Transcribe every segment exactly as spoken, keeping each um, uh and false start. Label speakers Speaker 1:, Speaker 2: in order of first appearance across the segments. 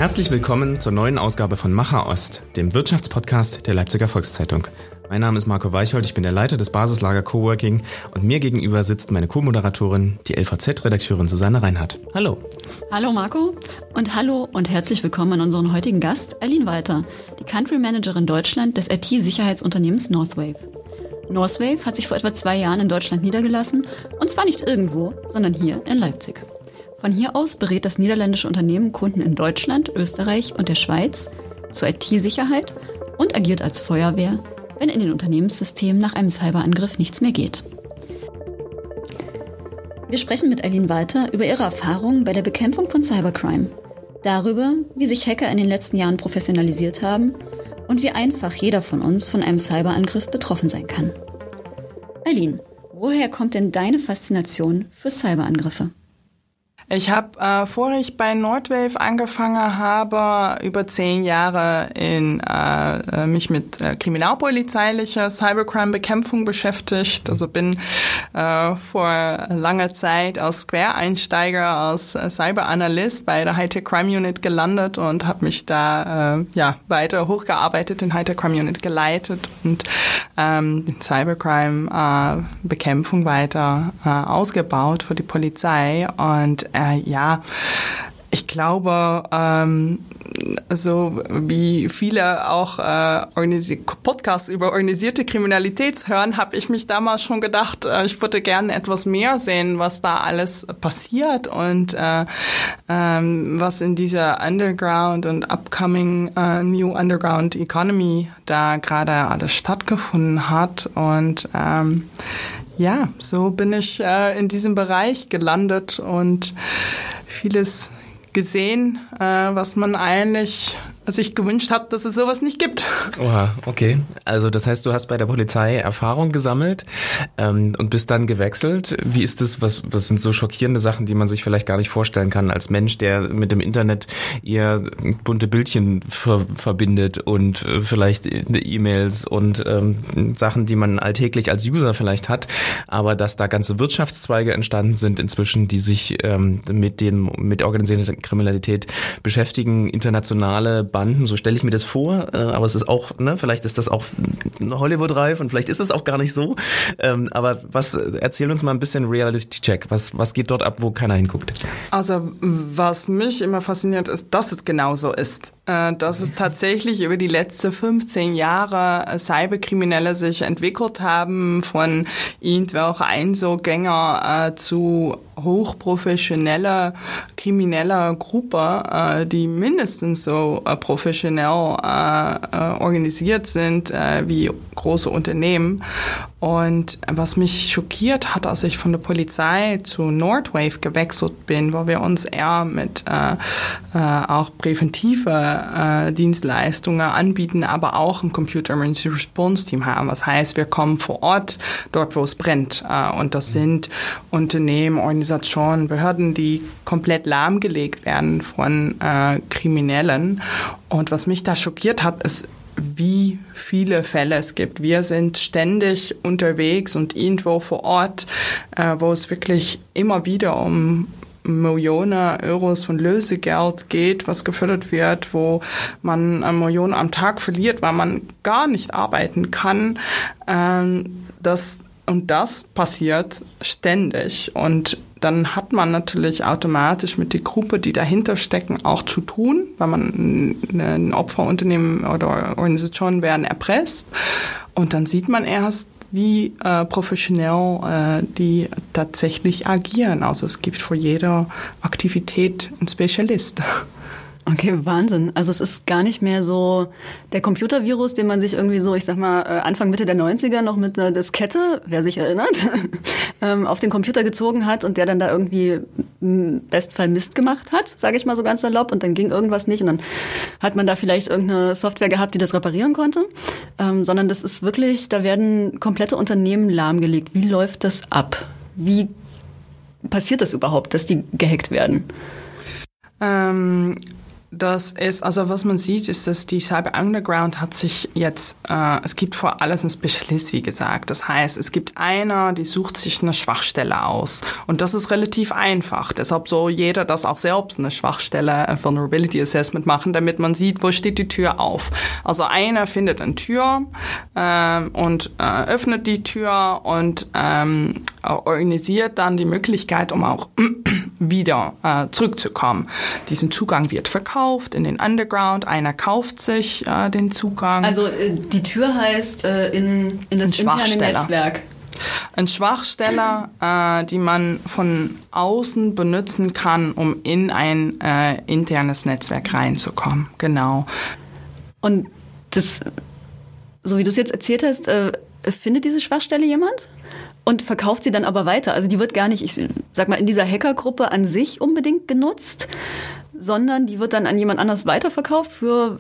Speaker 1: Herzlich willkommen zur neuen Ausgabe von Macher Ost, dem Wirtschaftspodcast der Leipziger Volkszeitung. Mein Name ist Marco Weichhold, ich bin der Leiter des Basislager Coworking und mir gegenüber sitzt meine Co-Moderatorin, die L V Z-Redakteurin Susanne Reinhardt. Hallo.
Speaker 2: Hallo Marco und hallo und herzlich willkommen an unseren heutigen Gast, Aline Walter, die Country Managerin Deutschland des I T-Sicherheitsunternehmens Northwave. Northwave hat sich vor etwa zwei Jahren in Deutschland niedergelassen und zwar nicht irgendwo, sondern hier in Leipzig. Von hier aus berät das niederländische Unternehmen Kunden in Deutschland, Österreich und der Schweiz zur I T-Sicherheit und agiert als Feuerwehr, wenn in den Unternehmenssystemen nach einem Cyberangriff nichts mehr geht. Wir sprechen mit Aline Walter über ihre Erfahrungen bei der Bekämpfung von Cybercrime, darüber, wie sich Hacker in den letzten Jahren professionalisiert haben und wie einfach jeder von uns von einem Cyberangriff betroffen sein kann. Aline, woher kommt denn deine Faszination für Cyberangriffe?
Speaker 3: Ich habe, äh, bevor ich bei Northwave angefangen habe, über zehn Jahre in äh, mich mit äh, kriminalpolizeilicher Cybercrime-Bekämpfung beschäftigt. Also bin äh, vor langer Zeit als Quereinsteiger, als äh, Cyberanalyst bei der High-Tech Crime Unit gelandet und habe mich da äh, ja weiter hochgearbeitet, in High-Tech Crime Unit geleitet und ähm, die Cybercrime-Bekämpfung äh, weiter äh, ausgebaut für die Polizei. Und Äh, ja, ich glaube, ähm, so wie viele auch äh, organisi- Podcasts über organisierte Kriminalität hören, habe ich mich damals schon gedacht, äh, ich würde gerne etwas mehr sehen, was da alles passiert und äh, ähm, was in dieser Underground und upcoming äh, New Underground Economy da gerade alles stattgefunden hat. Und ähm, ja, so bin ich äh, in diesem Bereich gelandet und vieles gesehen, äh, was man eigentlich sich gewünscht hat, dass es sowas nicht gibt.
Speaker 1: Oha, okay. Also das heißt, du hast bei der Polizei Erfahrung gesammelt ähm, und bist dann gewechselt. Wie ist das, was, was sind so schockierende Sachen, die man sich vielleicht gar nicht vorstellen kann als Mensch, der mit dem Internet eher bunte Bildchen ver- verbindet und äh, vielleicht E-Mails und ähm, Sachen, die man alltäglich als User vielleicht hat, aber dass da ganze Wirtschaftszweige entstanden sind inzwischen, die sich ähm, mit den mit organisierter Kriminalität beschäftigen, internationale Banden, so stelle ich mir das vor, äh, aber es ist auch, ne, vielleicht ist das auch Hollywood-reif und vielleicht ist es auch gar nicht so, ähm, aber was, erzähl uns mal ein bisschen Reality-Check, was, was geht dort ab, wo keiner hinguckt?
Speaker 3: Also, was mich immer fasziniert ist, dass es genauso ist, äh, dass es tatsächlich über die letzten fünfzehn Jahre Cyberkriminelle sich entwickelt haben, von irgendwelchen Einzelgänger äh, zu hochprofessioneller krimineller Gruppe, äh, die mindestens so äh, professionell äh, äh, organisiert sind äh, wie große Unternehmen. Und was mich schockiert hat, als ich von der Polizei zu Northwave gewechselt bin, wo wir uns eher mit äh, äh, auch präventive äh, Dienstleistungen anbieten, aber auch ein Computer Emergency Response Team haben. Was heißt, wir kommen vor Ort, dort wo es brennt. Äh, und das sind Unternehmen, Organisationen, Behörden, die komplett lahmgelegt werden von äh, Kriminellen. Und was mich da schockiert hat, ist, wie viele Fälle es gibt. Wir sind ständig unterwegs und irgendwo vor Ort, äh, wo es wirklich immer wieder um Millionen Euros von Lösegeld geht, was gefördert wird, wo man eine Million am Tag verliert, weil man gar nicht arbeiten kann. Ähm, das, und das passiert ständig. Und dann hat man natürlich automatisch mit der Gruppe, die dahinter stecken, auch zu tun, weil man ein Opferunternehmen oder Organisationen werden erpresst. Und dann sieht man erst, wie äh, professionell äh, die tatsächlich agieren. Also es gibt für jede Aktivität einen Spezialist.
Speaker 2: Okay, Wahnsinn. Also es ist gar nicht mehr so der Computervirus, den man sich irgendwie so, ich sag mal, Anfang, Mitte der neunziger noch mit einer Diskette, wer sich erinnert, auf den Computer gezogen hat und der dann da irgendwie im Bestfall Mist gemacht hat, sage ich mal so ganz salopp, und dann ging irgendwas nicht und dann hat man da vielleicht irgendeine Software gehabt, die das reparieren konnte, ähm, sondern das ist wirklich, da werden komplette Unternehmen lahmgelegt. Wie läuft das ab? Wie passiert das überhaupt, dass die gehackt werden?
Speaker 3: Ähm Das ist, also was man sieht, ist, dass die Cyber Underground hat sich jetzt, äh, es gibt vor allem einen Spezialist, wie gesagt. Das heißt, es gibt einer, die sucht sich eine Schwachstelle aus. Und das ist relativ einfach. Deshalb soll jeder das auch selbst eine Schwachstelle, ein Vulnerability Assessment machen, damit man sieht, wo steht die Tür auf. Also einer findet eine Tür ähm, und äh, öffnet die Tür und ähm, organisiert dann die Möglichkeit, um auch wieder äh, zurückzukommen. Diesen Zugang wird verkauft in den Underground, einer kauft sich äh, den Zugang.
Speaker 2: Also äh, die Tür heißt äh, in, in das interne Netzwerk.
Speaker 3: Ein Schwachsteller, äh, die man von außen benutzen kann, um in ein äh, internes Netzwerk reinzukommen. Genau.
Speaker 2: Und das, so wie du es jetzt erzählt hast, äh, findet diese Schwachstelle jemand? Und verkauft sie dann aber weiter. Also die wird gar nicht, ich sag mal, in dieser Hackergruppe an sich unbedingt genutzt, sondern die wird dann an jemand anders weiterverkauft für...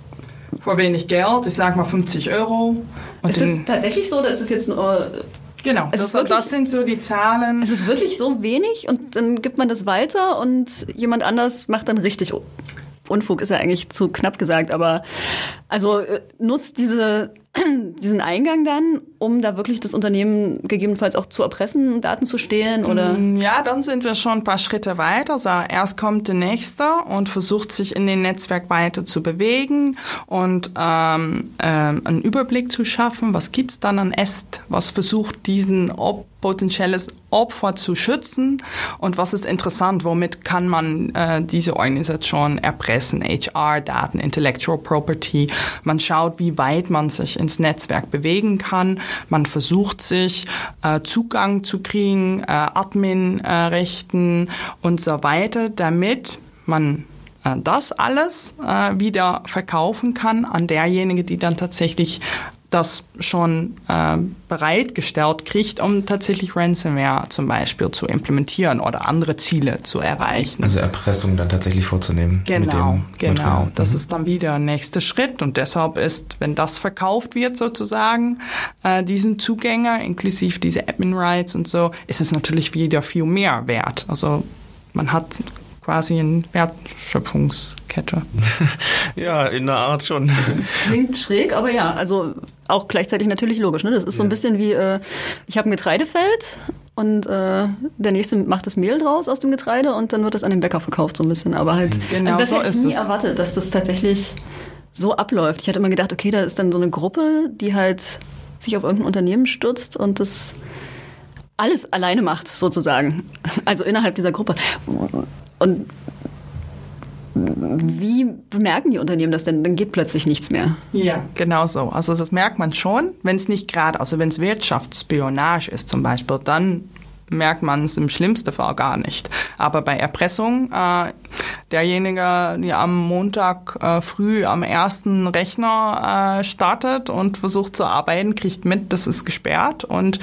Speaker 3: Für wenig Geld, ich sag mal fünfzig Euro. Und
Speaker 2: ist das tatsächlich so oder ist es jetzt nur...
Speaker 3: Genau, das, wirklich, das sind so die Zahlen.
Speaker 2: Es ist wirklich so wenig und dann gibt man das weiter und jemand anders macht dann richtig Unfug, ist ja eigentlich zu knapp gesagt, aber also nutzt diese... diesen Eingang dann, um da wirklich das Unternehmen gegebenenfalls auch zu erpressen, Daten zu stehlen, oder?
Speaker 3: Ja, dann sind wir schon ein paar Schritte weiter. Also erst kommt der Nächste und versucht sich in den Netzwerk weiter zu bewegen und ähm, ähm, einen Überblick zu schaffen. Was gibt's dann an Est? Was versucht diesen Ob- potenzielles Opfer zu schützen und was ist interessant, womit kann man äh, diese Organisation erpressen? H R-Daten, Intellectual Property. Man schaut, wie weit man sich ins Netzwerk bewegen kann. Man versucht sich äh, Zugang zu kriegen, äh, Admin-Rechten äh, und so weiter, damit man äh, das alles äh, wieder verkaufen kann an derjenige, die dann tatsächlich das schon äh, bereitgestellt kriegt, um tatsächlich Ransomware zum Beispiel zu implementieren oder andere Ziele zu erreichen.
Speaker 1: Also Erpressung dann tatsächlich vorzunehmen.
Speaker 3: Genau,
Speaker 1: mit dem
Speaker 3: genau.
Speaker 1: Material.
Speaker 3: Das
Speaker 1: mhm.
Speaker 3: ist dann wieder ein nächster Schritt und deshalb ist, wenn das verkauft wird sozusagen, äh, diesen Zugänger inklusive diese Admin Rights und so, ist es natürlich wieder viel mehr wert. Also man hat quasi eine Wertschöpfungskette.
Speaker 1: Ja, in der Art schon.
Speaker 2: Klingt schräg, aber ja, also auch gleichzeitig natürlich logisch. Ne? Das ist so ein bisschen wie, äh, ich habe ein Getreidefeld und äh, der Nächste macht das Mehl draus aus dem Getreide und dann wird das an den Bäcker verkauft so ein bisschen. Aber halt,
Speaker 3: genau,
Speaker 2: also das
Speaker 3: so
Speaker 2: hätte ich
Speaker 3: ist
Speaker 2: nie
Speaker 3: es.
Speaker 2: erwartet, dass das tatsächlich so abläuft. Ich hatte immer gedacht, okay, da ist dann so eine Gruppe, die halt sich auf irgendein Unternehmen stürzt und das alles alleine macht, sozusagen. Also innerhalb dieser Gruppe. Und wie bemerken die Unternehmen das denn? Dann geht plötzlich nichts mehr.
Speaker 3: Ja, genau so. Also das merkt man schon, wenn es nicht gerade, also wenn es Wirtschaftsspionage ist zum Beispiel, dann merkt man es im schlimmsten Fall gar nicht. Aber bei Erpressung, äh, derjenige, der am Montag äh, früh am ersten Rechner äh, startet und versucht zu arbeiten, kriegt mit, das ist gesperrt und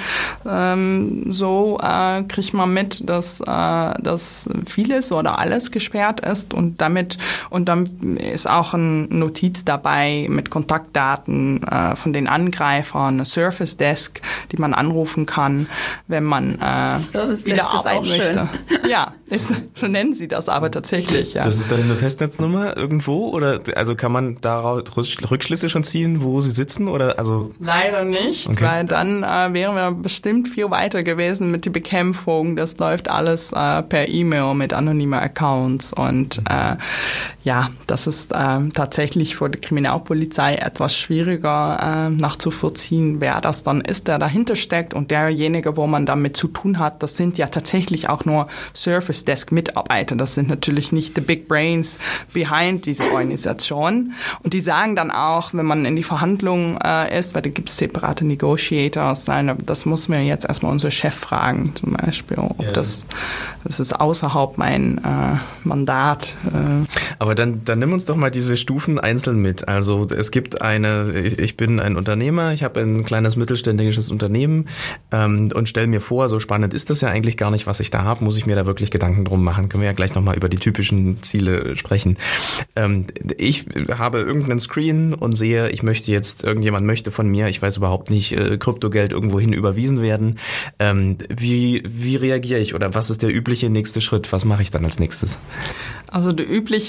Speaker 3: ähm, so äh, kriegt man mit, dass, äh, dass vieles oder alles gesperrt ist und damit und dann ist auch eine Notiz dabei mit Kontaktdaten äh, von den Angreifern, eine Surface Desk, die man anrufen kann, wenn man äh, wieder arbeiten möchte. Ja, ist, so nennen sie das aber tatsächlich. Ja.
Speaker 1: Das ist dann eine Festnetznummer irgendwo oder also kann man daraus Rückschlüsse schon ziehen, wo sie sitzen oder also?
Speaker 3: Leider nicht, okay. Weil dann äh, wären wir bestimmt viel weiter gewesen mit der Bekämpfung. Das läuft alles äh, per E-Mail mit anonymen Accounts und äh, ja, das ist äh, tatsächlich für die Kriminalpolizei etwas schwieriger äh, nachzuvollziehen, wer das dann ist, der dahinter steckt und derjenige, wo man damit zu tun hat. Das sind ja tatsächlich auch nur Surface Desk Mitarbeiter. Das sind natürlich nicht the big brains behind dieser Organisation. Und die sagen dann auch, wenn man in die Verhandlungen äh, ist, weil da gibt es separate Negotiators, nein, das muss mir jetzt erstmal unser Chef fragen, zum Beispiel, ob ja. das, das ist außerhalb mein äh, Mandat. Äh.
Speaker 1: Aber dann, dann nimm uns doch mal diese Stufen einzeln mit. Also es gibt eine, ich, ich bin ein Unternehmer, ich habe ein kleines mittelständisches Unternehmen ähm, und stell mir vor, so spannend ist das ja eigentlich gar nicht, was ich da habe, muss ich mir da wirklich Gedanken drum machen. Können wir ja gleich nochmal über die typischen Ziele sprechen. Ähm, ich habe irgendeinen Screen und sehe, ich möchte jetzt, irgendjemand möchte von mir, ich weiß überhaupt nicht, äh, Kryptogeld irgendwohin überwiesen werden. Ähm, wie, wie reagiere ich oder was ist der übliche nächste Schritt? Was mache ich dann als nächstes?
Speaker 3: Also der übliche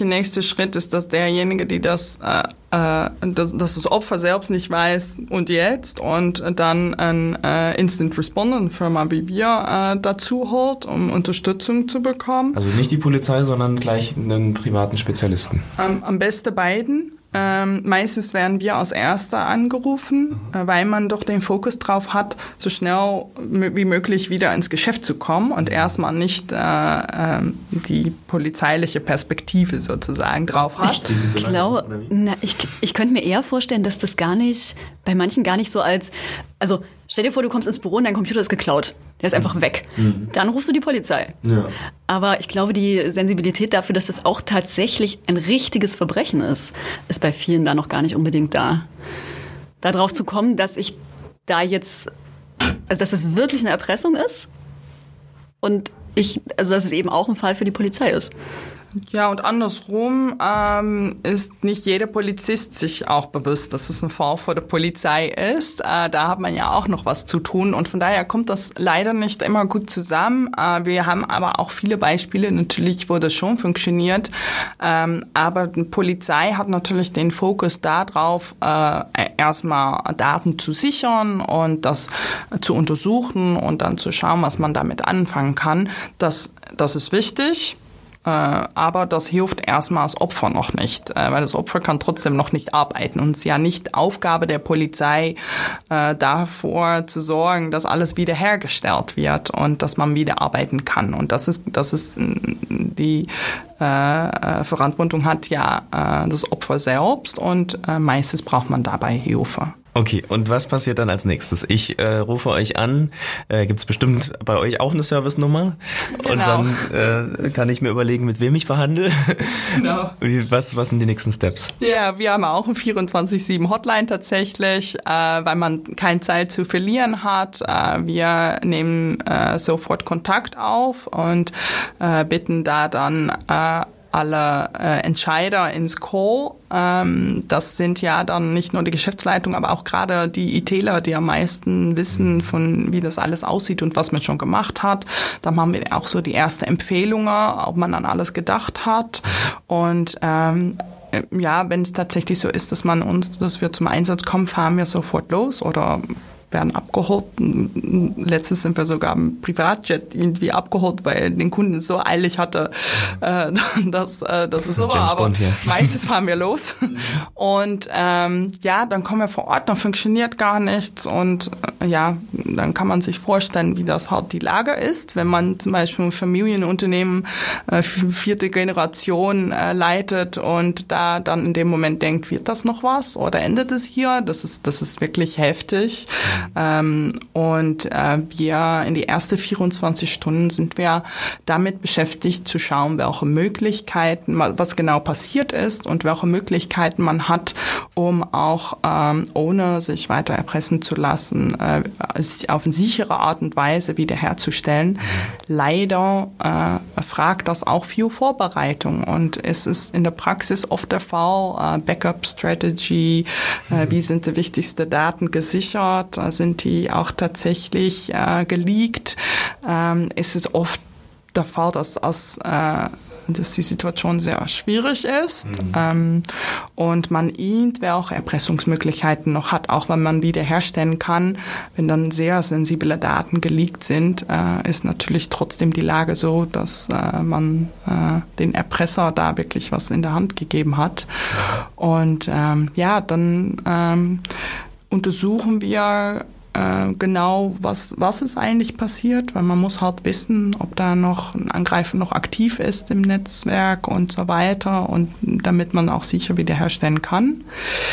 Speaker 3: nächste Schritt ist, dass derjenige, die das, äh, äh, dass, dass das Opfer selbst nicht weiß und jetzt und dann ein äh, Instant Responder, eine Firma wie wir, äh, dazu holt, um Unterstützung zu bekommen.
Speaker 1: Also nicht die Polizei, sondern gleich einen privaten Spezialisten.
Speaker 3: Ähm, am besten beiden. Ähm, meistens werden wir als Erster angerufen, mhm. äh, weil man doch den Fokus drauf hat, so schnell m- wie möglich wieder ins Geschäft zu kommen und erstmal nicht äh, äh, die polizeiliche Perspektive sozusagen drauf hat.
Speaker 2: Ich glaube, na, ich, ich könnte mir eher vorstellen, dass das gar nicht, bei manchen gar nicht so als, also stell dir vor, du kommst ins Büro und dein Computer ist geklaut. Der ist einfach weg. Mhm. Dann rufst du die Polizei. Ja. Aber ich glaube, die Sensibilität dafür, dass das auch tatsächlich ein richtiges Verbrechen ist, ist bei vielen da noch gar nicht unbedingt da. Darauf zu kommen, dass ich da jetzt, also dass es wirklich eine Erpressung ist und ich, also dass es eben auch ein Fall für die Polizei ist.
Speaker 3: Ja, und andersrum ähm, ist nicht jeder Polizist sich auch bewusst, dass es ein Fall vor der Polizei ist. Äh, da hat man ja auch noch was zu tun und von daher kommt das leider nicht immer gut zusammen. Äh, wir haben aber auch viele Beispiele natürlich, wo das schon funktioniert. Ähm, aber die Polizei hat natürlich den Fokus darauf, äh, erstmal Daten zu sichern und das zu untersuchen und dann zu schauen, was man damit anfangen kann. Das, das ist wichtig. Äh, aber das hilft erstmal als Opfer noch nicht, äh, weil das Opfer kann trotzdem noch nicht arbeiten und es ist ja nicht Aufgabe der Polizei, äh, davor zu sorgen, dass alles wiederhergestellt wird und dass man wieder arbeiten kann. Und das ist, das ist die äh, Verantwortung hat ja äh, das Opfer selbst und äh, meistens braucht man dabei Hilfe.
Speaker 1: Okay, und was passiert dann als nächstes? Ich äh, rufe euch an, äh, gibt's bestimmt bei euch auch eine Service-Nummer genau. Und dann äh, kann ich mir überlegen, mit wem ich verhandle. Genau. Was, was sind die nächsten Steps?
Speaker 3: Ja, wir haben auch eine vierundzwanzig sieben Hotline tatsächlich, äh, weil man keine Zeit zu verlieren hat. Äh, wir nehmen äh, sofort Kontakt auf und äh, bitten da dann äh, alle äh, Entscheider ins Call. Ähm, das sind ja dann nicht nur die Geschäftsleitung, aber auch gerade die ITler, die am meisten wissen, von wie das alles aussieht und was man schon gemacht hat. Da machen wir auch so die erste Empfehlungen, ob man an alles gedacht hat. Und ähm, ja, wenn es tatsächlich so ist, dass man uns, dass wir zum Einsatz kommen, fahren wir sofort los oder werden abgeholt. Letztens sind wir sogar im Privatjet irgendwie abgeholt, weil den Kunden so eilig hatte, äh, dass, äh, dass es so war. Aber meistens fahren wir los. Und ähm, ja, dann kommen wir vor Ort, dann funktioniert gar nichts. Und äh, ja, dann kann man sich vorstellen, wie das halt die Lage ist. Wenn man zum Beispiel ein Familienunternehmen äh, vierte Generation äh, leitet und da dann in dem Moment denkt, wird das noch was oder endet es hier? Das ist, das ist wirklich heftig. Ähm, und äh, wir in die ersten vierundzwanzig Stunden sind wir damit beschäftigt zu schauen, welche Möglichkeiten, was genau passiert ist und welche Möglichkeiten man hat, um auch ähm, ohne sich weiter erpressen zu lassen, äh, auf eine sichere Art und Weise wiederherzustellen. Mhm. Leider äh, fragt das auch viel Vorbereitung und es ist in der Praxis oft der Fall, äh, Backup-Strategy, äh, wie sind die wichtigsten Daten gesichert, sind die auch tatsächlich äh, geleakt. Ähm, es ist oft der Fall, dass, als, äh, dass die Situation sehr schwierig ist mhm. ähm, und man irgendwelche Erpressungsmöglichkeiten noch hat, auch wenn man wiederherstellen kann. Wenn dann sehr sensible Daten geleakt sind, äh, ist natürlich trotzdem die Lage so, dass äh, man äh, den Erpresser da wirklich was in der Hand gegeben hat. Und ähm, ja, dann ähm, untersuchen wir äh, genau, was was ist eigentlich passiert, weil man muss halt wissen, ob da noch ein Angreifer noch aktiv ist im Netzwerk und so weiter und damit man auch sicher wiederherstellen kann.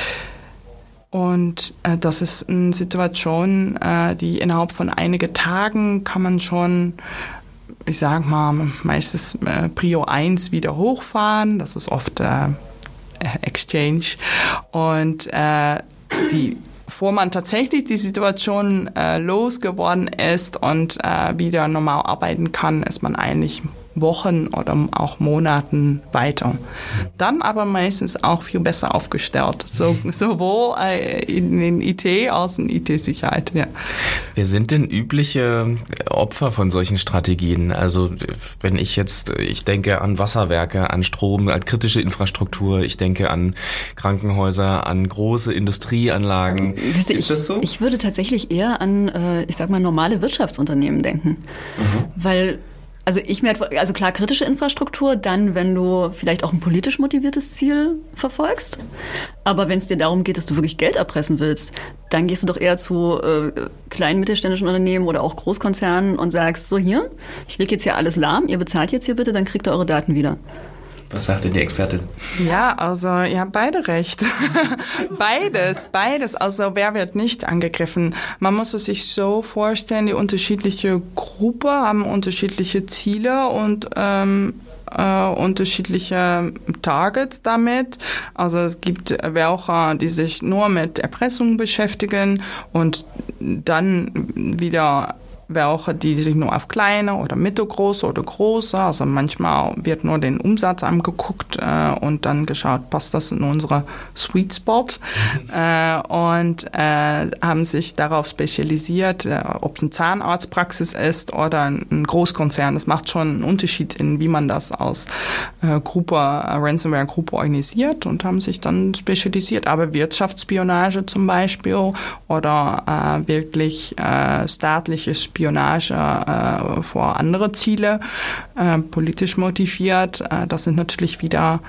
Speaker 3: Und äh, das ist eine Situation, äh, die innerhalb von einigen Tagen kann man schon, ich sag mal, meistens äh, Prio eins wieder hochfahren. Das ist oft äh, Exchange und äh, die bevor man tatsächlich die Situation äh, losgeworden ist und äh, wieder normal arbeiten kann, ist man eigentlich Wochen oder auch Monaten weiter. Dann aber meistens auch viel besser aufgestellt, so, sowohl in den I T als in I T-Sicherheit. Ja.
Speaker 1: Wer sind denn übliche Opfer von solchen Strategien? Also wenn ich jetzt, ich denke an Wasserwerke, an Strom, an kritische Infrastruktur, ich denke an Krankenhäuser, an große Industrieanlagen.
Speaker 2: Siehste,
Speaker 1: Ist
Speaker 2: ich,
Speaker 1: das so?
Speaker 2: Ich würde tatsächlich eher an, äh, ich sag mal, normale Wirtschaftsunternehmen denken. Mhm. Weil Also ich mir, also klar, kritische Infrastruktur, dann, wenn du vielleicht auch ein politisch motiviertes Ziel verfolgst. Aber wenn es dir darum geht, dass du wirklich Geld erpressen willst, dann gehst du doch eher zu äh, kleinen mittelständischen Unternehmen oder auch Großkonzernen und sagst, so hier, ich lege jetzt hier alles lahm, ihr bezahlt jetzt hier bitte, dann kriegt ihr eure Daten wieder.
Speaker 1: Was sagt denn die Expertin?
Speaker 3: Ja, also ihr habt beide recht. beides, beides. Also wer wird nicht angegriffen? Man muss es sich so vorstellen, die unterschiedliche Gruppe haben unterschiedliche Ziele und ähm, äh, unterschiedliche Targets damit. Also es gibt welche, die sich nur mit Erpressung beschäftigen und dann wieder welche, die sich nur auf kleine oder mittelgroße oder große, also manchmal wird nur den Umsatz angeguckt äh, und dann geschaut, passt das in unsere Sweet Spot äh, und äh, haben sich darauf spezialisiert, äh, ob es eine Zahnarztpraxis ist oder ein Großkonzern. Das macht schon einen Unterschied in, wie man das als äh, Gruppe, äh, Ransomware-Gruppe organisiert und haben sich dann spezialisiert. Aber Wirtschaftsspionage zum Beispiel oder äh, wirklich äh, staatliches Spionage äh, vor andere Ziele, äh, politisch motiviert. Äh, das sind natürlich wieder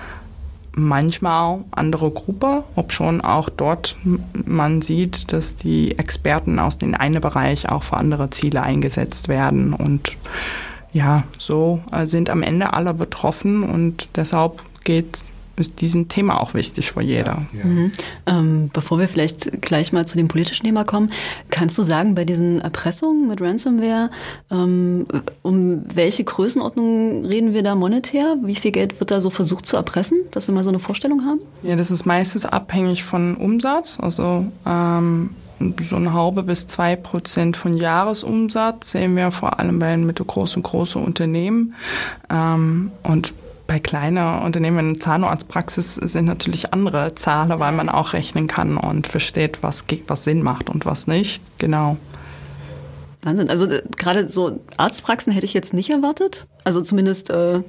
Speaker 3: manchmal andere Gruppen, ob schon auch dort man sieht, dass die Experten aus dem einen Bereich auch für andere Ziele eingesetzt werden. Und ja, so äh, sind am Ende alle betroffen und deshalb geht ist diesem Thema auch wichtig für jeder.
Speaker 2: Ja, ja. Mhm. Ähm, bevor wir vielleicht gleich mal zu dem politischen Thema kommen, kannst du sagen, bei diesen Erpressungen mit Ransomware, ähm, um welche Größenordnung reden wir da monetär? Wie viel Geld wird da so versucht zu erpressen, dass wir mal so eine Vorstellung haben?
Speaker 3: Ja, das ist meistens abhängig von Umsatz, also ähm, so eine halbe bis zwei Prozent von Jahresumsatz sehen wir vor allem bei den mittelgroßen und großen Unternehmen ähm, und bei kleinen Unternehmen, in Zahnarztpraxis sind natürlich andere Zahlen, weil man auch rechnen kann und versteht, was, was Sinn macht und was nicht. Genau.
Speaker 2: Wahnsinn. Also äh, gerade so Arztpraxen hätte ich jetzt nicht erwartet. Also zumindest äh,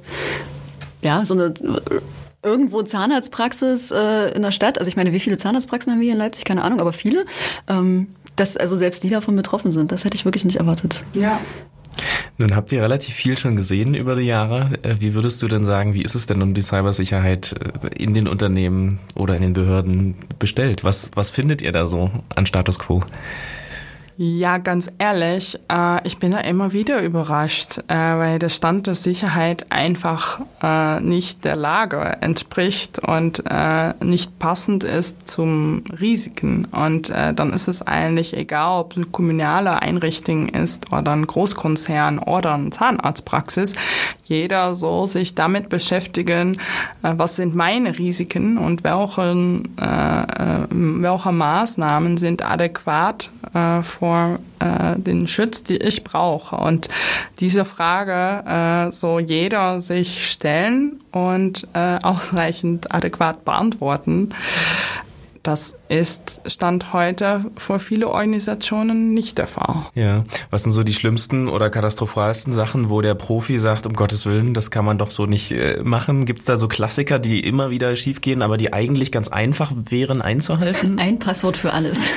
Speaker 2: ja so eine äh, irgendwo Zahnarztpraxis äh, in der Stadt. Also ich meine, wie viele Zahnarztpraxen haben wir hier in Leipzig? Keine Ahnung, aber viele. Ähm, dass also selbst die davon betroffen sind, das hätte ich wirklich nicht erwartet.
Speaker 3: Ja.
Speaker 1: Nun habt ihr relativ viel schon gesehen über die Jahre. Wie würdest du denn sagen, wie ist es denn um die Cybersicherheit in den Unternehmen oder in den Behörden bestellt? Was, was findet ihr da so an Status Quo?
Speaker 3: Ja, ganz ehrlich, äh, ich bin da immer wieder überrascht, äh, weil der Stand der Sicherheit einfach äh, nicht der Lage entspricht und äh, nicht passend ist zum Risiken. Und äh, dann ist es eigentlich egal, ob es eine kommunale Einrichtung ist oder ein Großkonzern oder eine Zahnarztpraxis. Jeder soll sich damit beschäftigen, äh, was sind meine Risiken und welche, äh, welche Maßnahmen sind adäquat äh, vor äh, den Schutz, die ich brauche. Und diese Frage äh, soll jeder sich stellen und äh, ausreichend adäquat beantworten. Das ist Stand heute für viele Organisationen nicht der Fall.
Speaker 1: Ja, was sind so die schlimmsten oder katastrophalsten Sachen, wo der Profi sagt, um Gottes Willen, das kann man doch so nicht äh, machen? Gibt's da so Klassiker, die immer wieder schiefgehen, aber die eigentlich ganz einfach wären einzuhalten?
Speaker 2: Ein Passwort für alles.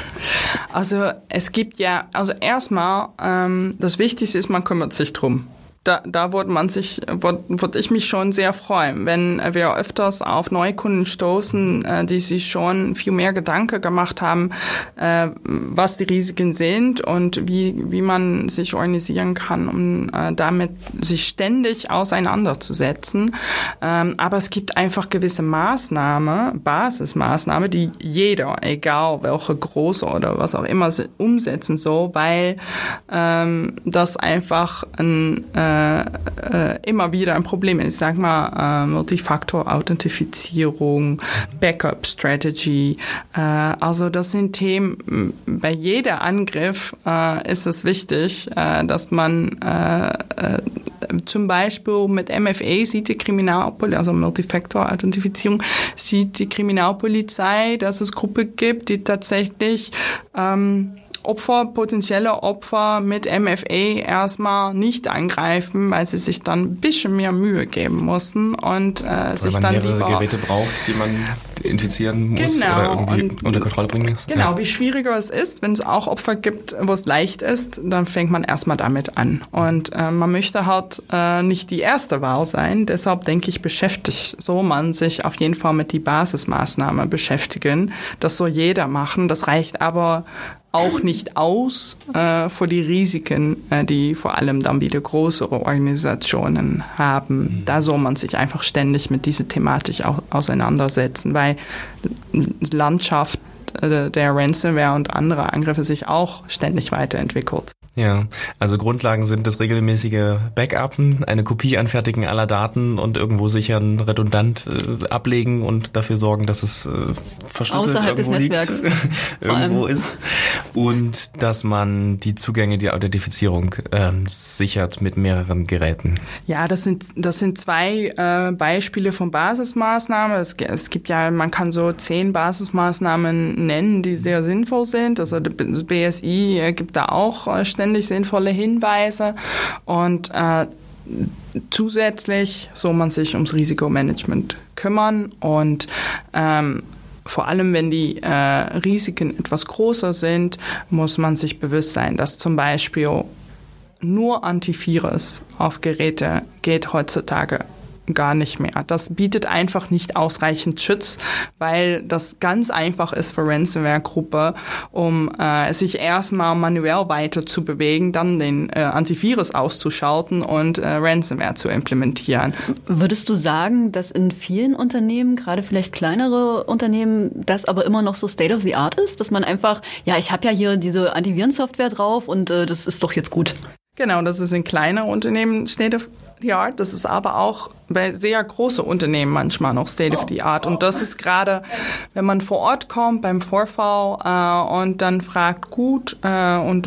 Speaker 3: Also es gibt ja, also erstmal, ähm, das Wichtigste ist, man kümmert sich drum. Da, da würde man sich, würde, würde ich mich schon sehr freuen, wenn wir öfters auf Neukunden stoßen, äh, die sich schon viel mehr Gedanken gemacht haben, äh, was die Risiken sind und wie, wie man sich organisieren kann, um äh, damit sich ständig auseinanderzusetzen. Ähm, aber es gibt einfach gewisse Maßnahmen, Basismaßnahmen, die jeder, egal welche große oder was auch immer, umsetzen soll, weil ähm, das einfach ein äh, Äh, immer wieder ein Problem ist. Ich sag mal, äh, Multifaktor-Authentifizierung, Backup-Strategy. Äh, also das sind Themen, bei jeder Angriff äh, ist es wichtig, äh, dass man äh, äh, zum Beispiel mit M F A sieht die Kriminalpolizei, also Multifaktor-Authentifizierung, sieht die Kriminalpolizei, dass es Gruppen gibt, die tatsächlich ähm, Opfer, potenzielle Opfer mit M F A erstmal nicht angreifen, weil sie sich dann ein bisschen mehr Mühe geben mussten und äh, weil sich
Speaker 1: man
Speaker 3: dann
Speaker 1: mehrere
Speaker 3: lieber
Speaker 1: Geräte braucht, die man infizieren muss
Speaker 3: genau,
Speaker 1: oder irgendwie
Speaker 3: und,
Speaker 1: unter Kontrolle bringen muss.
Speaker 3: Genau,
Speaker 1: ja.
Speaker 3: Wie schwieriger es ist, wenn es auch Opfer gibt, wo es leicht ist, dann fängt man erstmal damit an. Und äh, man möchte halt äh, nicht die erste Wahl sein, deshalb denke ich, beschäftigt so man sich auf jeden Fall mit die Basismaßnahme beschäftigen. Das soll jeder machen, das reicht aber auch nicht aus äh, für die Risiken, äh, die vor allem dann wieder größere Organisationen haben. Mhm. Da soll man sich einfach ständig mit dieser Thematik auch auseinandersetzen, weil Landschaft äh, der Ransomware und andere Angriffe sich auch ständig weiterentwickelt.
Speaker 1: Ja, also Grundlagen sind das regelmäßige Backuppen, eine Kopie anfertigen aller Daten und irgendwo sichern, redundant äh, ablegen und dafür sorgen, dass es äh, verschlüsselt
Speaker 2: außerhalb
Speaker 1: irgendwo
Speaker 2: des
Speaker 1: liegt,
Speaker 2: Netzwerks
Speaker 1: irgendwo ist und dass man die Zugänge, die Authentifizierung ähm, sichert mit mehreren Geräten.
Speaker 3: Ja, das sind das sind zwei äh, Beispiele von Basismaßnahmen. Es, es gibt ja, man kann so zehn Basismaßnahmen nennen, die sehr sinnvoll sind. Also das B S I äh, gibt da auch äh, ständig sinnvolle Hinweise und äh, zusätzlich soll man sich ums Risikomanagement kümmern und ähm, vor allem, wenn die äh, Risiken etwas größer sind, muss man sich bewusst sein, dass zum Beispiel nur Antivirus auf Geräte geht heutzutage gar nicht mehr. Das bietet einfach nicht ausreichend Schutz, weil das ganz einfach ist für Ransomware-Gruppe, um äh, sich erstmal manuell weiter zu bewegen, dann den äh, Antivirus auszuschalten und äh, Ransomware zu implementieren.
Speaker 2: Würdest du sagen, dass in vielen Unternehmen, gerade vielleicht kleinere Unternehmen, das aber immer noch so State of the Art ist, dass man einfach, ja, ich habe ja hier diese Antivirensoftware drauf und äh, das ist doch jetzt gut?
Speaker 3: Genau, das ist in kleinen Unternehmen State of the Art. Das ist aber auch bei sehr großen Unternehmen manchmal noch State of the Art. Und das ist gerade, wenn man vor Ort kommt beim Vorfall äh, und dann fragt, gut, äh, und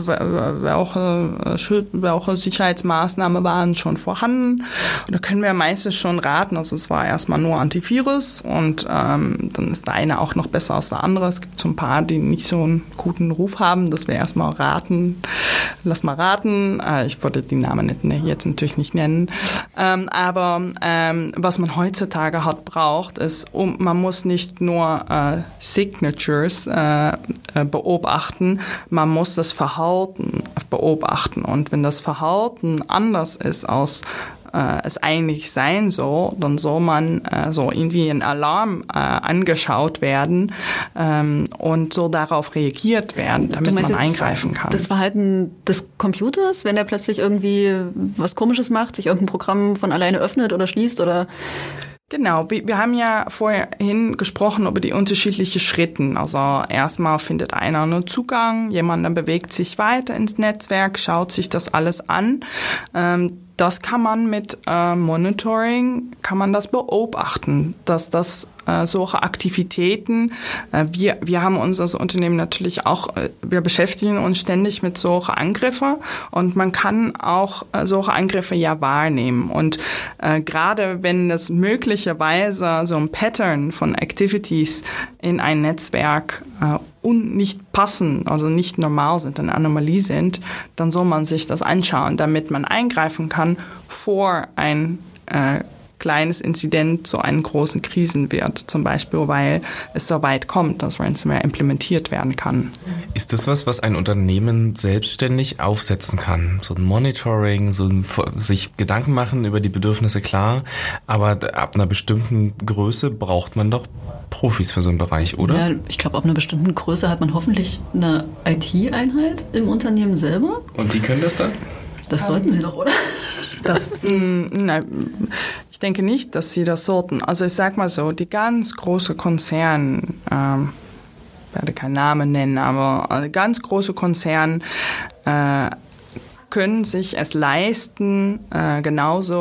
Speaker 3: welche, welche Sicherheitsmaßnahmen waren schon vorhanden. Und da können wir meistens schon raten. Also es war erstmal nur Antivirus und ähm, dann ist der eine auch noch besser als der andere. Es gibt so ein paar, die nicht so einen guten Ruf haben, dass wir erstmal raten. Lass mal raten. Äh, ich wollte die Namen nicht, ne, jetzt natürlich nicht nennen. Ähm, aber ähm, was man heutzutage halt braucht, ist, um, man muss nicht nur äh, Signatures äh, äh, beobachten, man muss das Verhalten beobachten. Und wenn das Verhalten anders ist als äh, es eigentlich sein soll, dann soll man äh, so irgendwie ein Alarm äh, angeschaut werden ähm, und so darauf reagiert werden, damit man eingreifen kann.
Speaker 2: Das Verhalten des Computers, wenn er plötzlich irgendwie was Komisches macht, sich irgendein Programm von alleine öffnet oder schließt oder...
Speaker 3: Genau, wir, wir haben ja vorhin gesprochen über die unterschiedlichen Schritte. Also erstmal findet einer nur Zugang, jemand dann bewegt sich weiter ins Netzwerk, schaut sich das alles an. Ähm, das kann man mit äh, Monitoring, kann man das beobachten, dass das äh, solche Aktivitäten, äh, wir, wir haben uns als Unternehmen natürlich auch, äh, wir beschäftigen uns ständig mit solchen Angriffen und man kann auch äh, solche Angriffe ja wahrnehmen. Und äh, gerade wenn es möglicherweise so ein Pattern von Activities in ein Netzwerk äh, und nicht passen, also nicht normal sind, eine Anomalie sind, dann soll man sich das anschauen, damit man eingreifen kann, vor ein äh, kleines Inzident zu einem großen Krisen wird, zum Beispiel, weil es so weit kommt, dass Ransomware implementiert werden kann.
Speaker 1: Ist das was, was ein Unternehmen selbstständig aufsetzen kann? So ein Monitoring, so ein, sich Gedanken machen über die Bedürfnisse, klar, aber ab einer bestimmten Größe braucht man doch Profis für so einen Bereich, oder?
Speaker 2: Ja, ich glaube, ab einer bestimmten Größe hat man hoffentlich eine I T-Einheit im Unternehmen selber.
Speaker 1: Und die können das dann?
Speaker 2: Das sollten sie doch, oder?
Speaker 3: Das, mh, nein, ich denke nicht, dass sie das sollten. Also ich sag mal so, die ganz große Konzerne, ähm, ich werde keinen Namen nennen, aber ganz große Konzerne äh, können sich es leisten, äh, genauso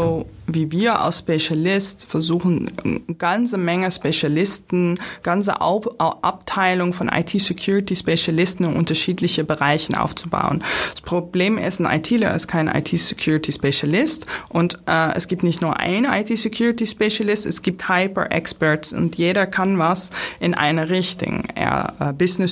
Speaker 3: wie wir als Spezialist versuchen, eine ganze Menge Spezialisten, ganze Abteilung von I T-Security-Spezialisten in unterschiedliche Bereichen aufzubauen. Das Problem ist, ein ITler ist kein I T-Security-Spezialist und äh, es gibt nicht nur einen I T-Security-Spezialist, es gibt Hyper-Experts und jeder kann was in eine Richtung. Er, äh,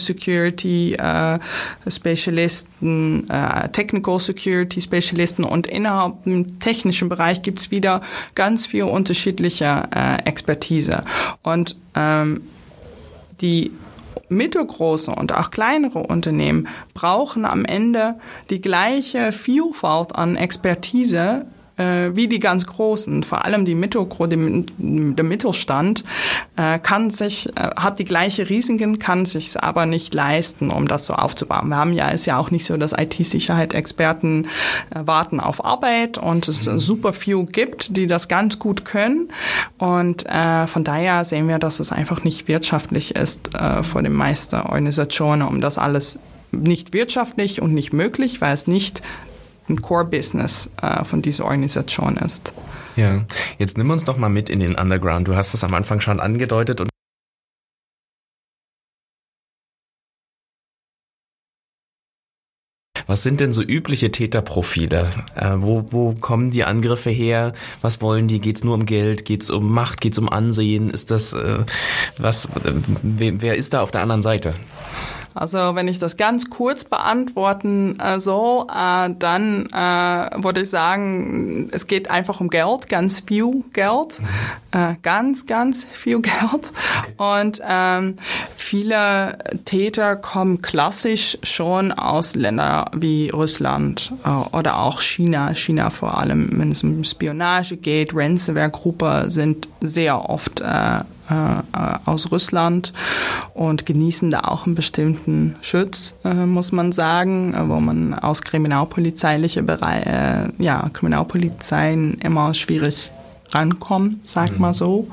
Speaker 3: Business-Security-Spezialisten, äh, äh, Technical-Security-Spezialisten und innerhalb dem technischen Bereich gibt es wieder ganz viel unterschiedliche äh, Expertise. Und ähm, die mittelgroße und auch kleinere Unternehmen brauchen am Ende die gleiche Vielfalt an Expertise äh, wie die ganz Großen. Vor allem die Mittelgro- die, der Mittelstand äh, kann sich, äh, hat die gleiche Risiken, kann sich aber nicht leisten, um das so aufzubauen. Wir haben ja, ist ja auch nicht so, dass I T-Sicherheit-Experten äh, warten auf Arbeit und es mhm. super viel gibt, die das ganz gut können. Und äh, von daher sehen wir, dass es einfach nicht wirtschaftlich ist äh, für die meisten Organisationen, um das alles nicht wirtschaftlich und nicht möglich, weil es nicht ein Core-Business äh, von dieser Organisation ist.
Speaker 1: Ja, jetzt nimm uns doch mal mit in den Underground. Du hast es am Anfang schon angedeutet und was sind denn so übliche Täterprofile? Äh, wo, wo kommen die Angriffe her? Was wollen die? Geht's nur um Geld? Geht's um Macht? Geht's um Ansehen? Ist das äh, was? Äh, wer, wer ist da auf der anderen Seite?
Speaker 3: Also wenn ich das ganz kurz beantworten äh, so, äh, dann äh, würde ich sagen, es geht einfach um Geld, ganz viel Geld, mhm. äh, ganz, ganz viel Geld. Okay. Und ähm, viele Täter kommen klassisch schon aus Ländern wie Russland äh, oder auch China, China vor allem, wenn es um Spionage geht, Ransomware-Gruppen sind sehr oft äh, Äh, aus Russland und genießen da auch einen bestimmten Schutz, äh, muss man sagen, wo man aus kriminalpolizeiliche Bereiche, äh, ja, Kriminalpolizeien immer schwierig rankommt, sag mhm. mal so.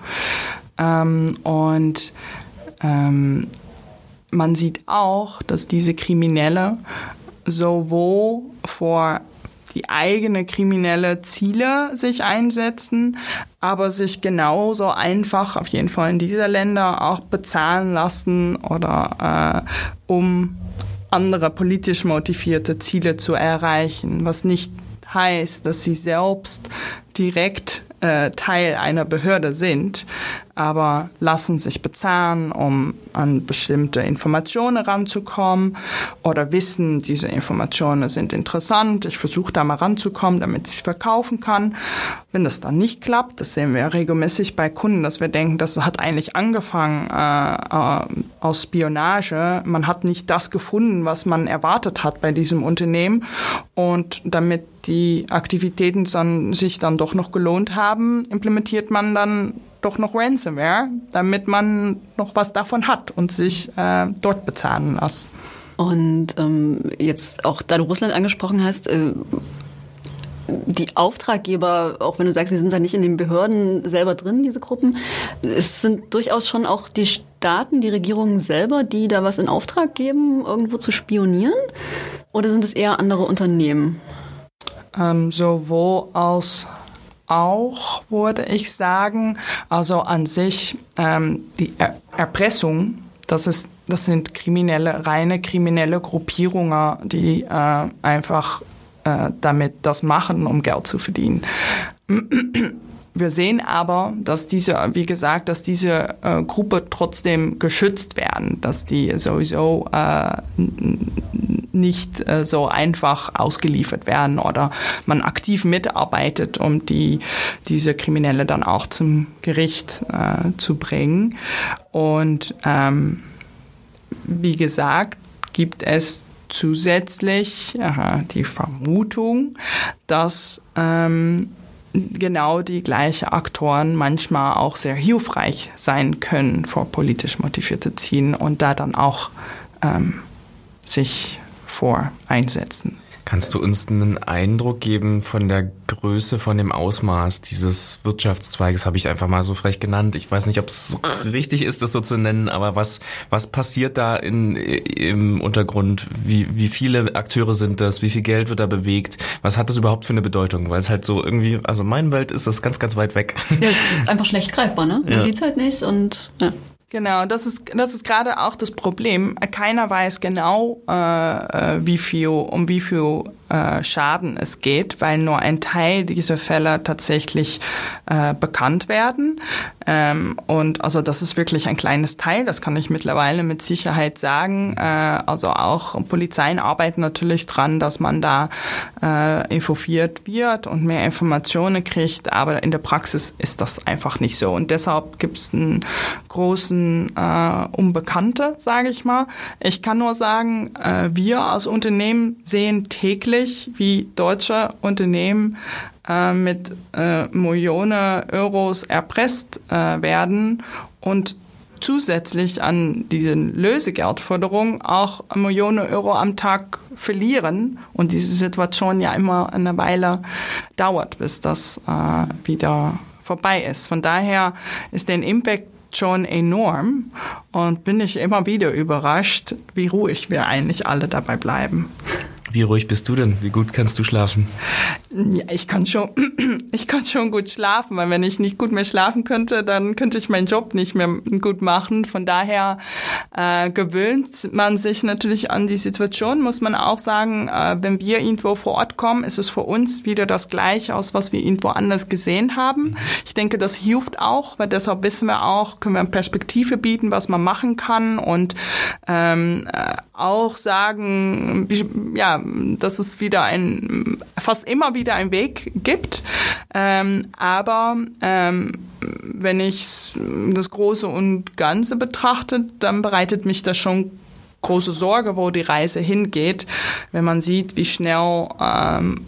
Speaker 3: Ähm, und ähm, man sieht auch, dass diese Kriminelle sowohl vor die eigene kriminelle Ziele sich einsetzen, aber sich genauso einfach auf jeden Fall in diese Länder auch bezahlen lassen oder äh, um andere politisch motivierte Ziele zu erreichen, was nicht heißt, dass sie selbst direkt äh, Teil einer Behörde sind, aber lassen sich bezahlen, um an bestimmte Informationen ranzukommen oder wissen, diese Informationen sind interessant, ich versuche da mal ranzukommen, damit ich es verkaufen kann. Wenn das dann nicht klappt, das sehen wir regelmäßig bei Kunden, dass wir denken, das hat eigentlich angefangen äh, äh, aus Spionage. Man hat nicht das gefunden, was man erwartet hat bei diesem Unternehmen und damit die Aktivitäten dann, sich dann doch noch gelohnt haben, implementiert man dann doch noch Ransomware, damit man noch was davon hat und sich äh, dort bezahlen lässt.
Speaker 2: Und ähm, jetzt auch, da du Russland angesprochen hast, äh, die Auftraggeber, auch wenn du sagst, sie sind da nicht in den Behörden selber drin, diese Gruppen, es sind durchaus schon auch die Staaten, die Regierungen selber, die da was in Auftrag geben, irgendwo zu spionieren? Oder sind es eher andere Unternehmen?
Speaker 3: Ähm, sowohl als auch, würde ich sagen. Also an sich ähm, die er- Erpressung, das ist, das sind kriminelle, reine kriminelle Gruppierungen, die äh, einfach äh, damit das machen, um Geld zu verdienen. Wir sehen aber, dass diese, wie gesagt, dass diese äh, Gruppe trotzdem geschützt werden, dass die sowieso äh, nicht äh, so einfach ausgeliefert werden oder man aktiv mitarbeitet, um die diese Kriminelle dann auch zum Gericht äh, zu bringen. Und ähm, wie gesagt, gibt es zusätzlich aha, die Vermutung, dass ähm, genau die gleichen Aktoren manchmal auch sehr hilfreich sein können für politisch motivierte Ziele und da dann auch ähm, sich vor einsetzen.
Speaker 1: Kannst du uns einen Eindruck geben von der Größe, von dem Ausmaß dieses Wirtschaftszweiges, habe ich einfach mal so frech genannt. Ich weiß nicht, ob es richtig ist, das so zu nennen, aber was was passiert da in, im Untergrund? Wie, wie viele Akteure sind das? Wie viel Geld wird da bewegt? Was hat das überhaupt für eine Bedeutung? Weil es halt so irgendwie, also in meiner Welt ist das ganz, ganz weit weg.
Speaker 2: Ja, ist einfach schlecht greifbar, ne? Man ja. sieht's halt nicht und ja.
Speaker 3: Genau, das ist das ist gerade auch das Problem. Keiner weiß genau, äh, wie viel um wie viel äh, Schaden es geht, weil nur ein Teil dieser Fälle tatsächlich äh, bekannt werden. Ähm, und also das ist wirklich ein kleines Teil. Das kann ich mittlerweile mit Sicherheit sagen. Äh, also auch Polizeien arbeiten natürlich dran, dass man da äh, informiert wird und mehr Informationen kriegt. Aber in der Praxis ist das einfach nicht so. Und deshalb gibt es einen großen Äh, Unbekannte, sage ich mal. Ich kann nur sagen, äh, wir als Unternehmen sehen täglich, wie deutsche Unternehmen äh, mit äh, Millionen Euros erpresst äh, werden und zusätzlich an diesen Lösegeldforderungen auch Millionen Euro am Tag verlieren und diese Situation ja immer eine Weile dauert, bis das äh, wieder vorbei ist. Von daher ist der Impact schon enorm und bin ich immer wieder überrascht, wie ruhig wir eigentlich alle dabei bleiben.
Speaker 1: Wie ruhig bist du denn? Wie gut kannst du schlafen?
Speaker 3: Ja, ich kann schon, ich kann schon gut schlafen, weil wenn ich nicht gut mehr schlafen könnte, dann könnte ich meinen Job nicht mehr gut machen. Von daher äh, gewöhnt man sich natürlich an die Situation, muss man auch sagen, äh, wenn wir irgendwo vor Ort kommen, ist es für uns wieder das Gleiche, aus was wir irgendwo anders gesehen haben. Ich denke, das hilft auch, weil deshalb wissen wir auch, können wir eine Perspektive bieten, was man machen kann und ähm, äh, auch sagen, ja, dass es wieder ein, fast immer wieder einen Weg gibt. Ähm, aber ähm, wenn ich das Große und Ganze betrachte, dann bereitet mich das schon große Sorge, wo die Reise hingeht, wenn man sieht, wie schnell ähm,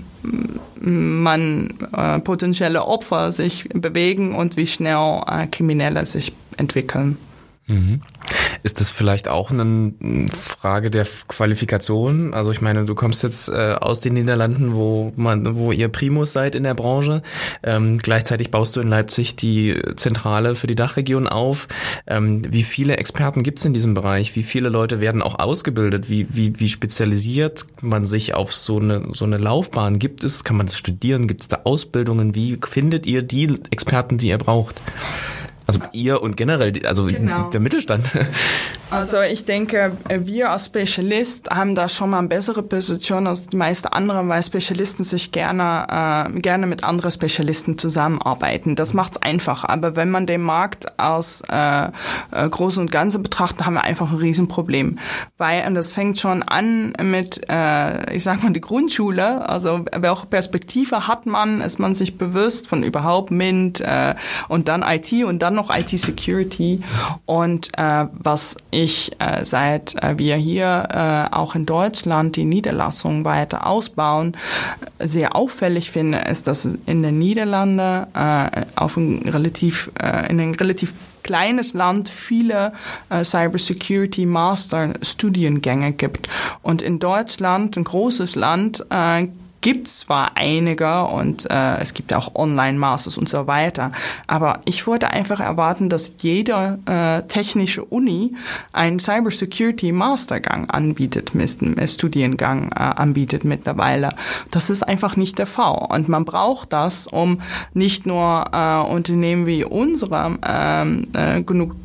Speaker 3: man äh, potenzielle Opfer sich bewegen und wie schnell äh, Kriminelle sich entwickeln.
Speaker 1: Mhm. Ist das vielleicht auch eine Frage der Qualifikation? Also ich meine, du kommst jetzt äh, aus den Niederlanden, wo man, wo ihr Primus seid in der Branche. Ähm, gleichzeitig baust du in Leipzig die Zentrale für die Dachregion auf. Ähm, wie viele Experten gibt es in diesem Bereich? Wie viele Leute werden auch ausgebildet? Wie, wie, wie spezialisiert man sich auf so eine, so eine Laufbahn? Gibt es, kann man das studieren? Gibt es da Ausbildungen? Wie findet ihr die Experten, die ihr braucht? Also ihr und generell, also genau. Der Mittelstand.
Speaker 3: Also ich denke, wir als Spezialist haben da schon mal eine bessere Position als die meisten anderen, weil Spezialisten sich gerne äh, gerne mit anderen Spezialisten zusammenarbeiten. Das macht es einfach. Aber wenn man den Markt als äh, äh, Groß und Ganze betrachtet, haben wir einfach ein Riesenproblem. Weil, und das fängt schon an mit, äh, ich sag mal, die Grundschule. Also welche Perspektive hat man? Ist man sich bewusst von überhaupt MINT äh, und dann I T und dann noch I T-Security. Und äh, was ich, äh, seit äh, wir hier äh, auch in Deutschland die Niederlassungen weiter ausbauen, sehr auffällig finde, ist, dass es in den Niederlanden äh, auf ein relativ, äh, in ein relativ kleines Land viele äh, Cybersecurity Master Studiengänge gibt. Und in Deutschland, ein großes Land, äh, gibt zwar einige und äh, es gibt auch Online-Masters und so weiter, aber ich würde einfach erwarten, dass jede äh, technische Uni einen Cybersecurity-Mastergang anbietet, mit einem Studiengang äh, anbietet mittlerweile. Das ist einfach nicht der Fall und man braucht das, um nicht nur äh, Unternehmen wie unsere ähm, äh, genug